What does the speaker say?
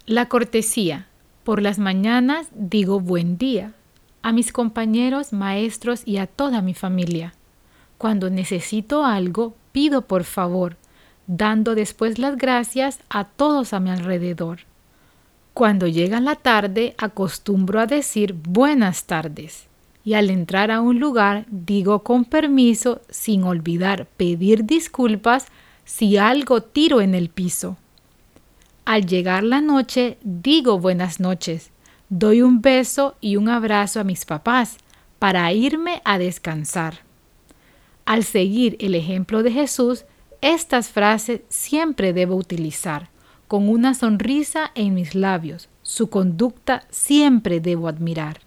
La cortesía. Por las mañanas digo buen día a mis compañeros, maestros y a toda mi familia. Cuando necesito algo, pido por favor, dando después las gracias a todos a mi alrededor. Cuando llega la tarde, acostumbro a decir buenas tardes. Y al entrar a un lugar, digo con permiso, sin olvidar pedir disculpas si algo tiro en el piso. Al llegar la noche, digo buenas noches. Doy un beso y un abrazo a mis papás para irme a descansar. Al seguir el ejemplo de Jesús, estas frases siempre debo utilizar, con una sonrisa en mis labios. Su conducta siempre debo admirar.